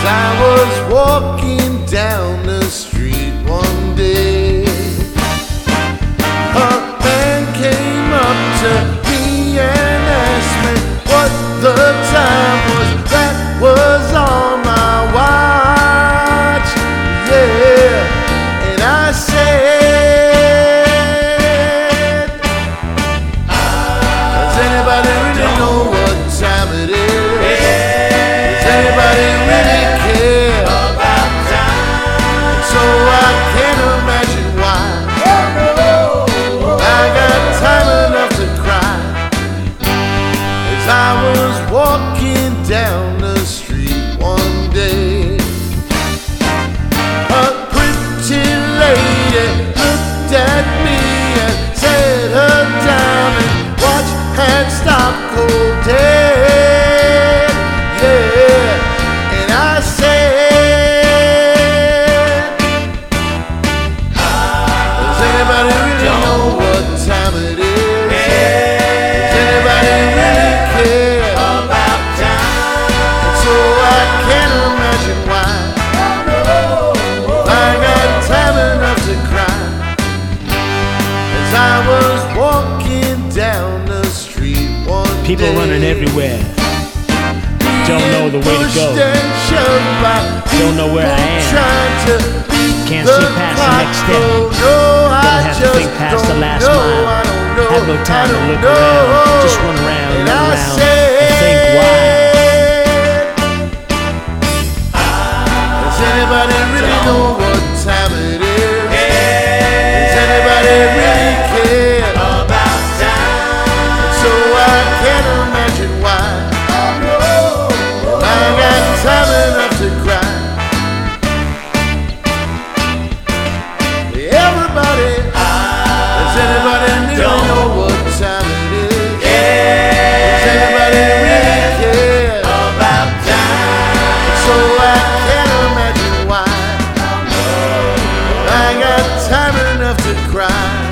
I was walking down the street one day, a man came up to me and asked me what the time was. That was on my watch, yeah. And I said, does anybody really know what time it is? Does anybody really care about time? So I can't imagine why I got time enough to cry. As I was walking down the street one day, a pretty lady looked at me and said her diamond watch had stopped cold dead, yeah. And I said, does anybody really know what time it is? Does anybody really care about time? So I can't imagine why I got time enough to cry. As I was walking down the street one People day, running everywhere, don't know the way to go, don't know where I am, can't see past the next step, don't have to think past the last mile, have no time to look around, just run around and around and think why. Does anybody really know what time it is? Does anybody really care about time? So I can't imagine why I got time enough to cry. Everybody, does anybody really know what time it is? Does anybody really care about time? So I can't imagine why I got time enough to cry.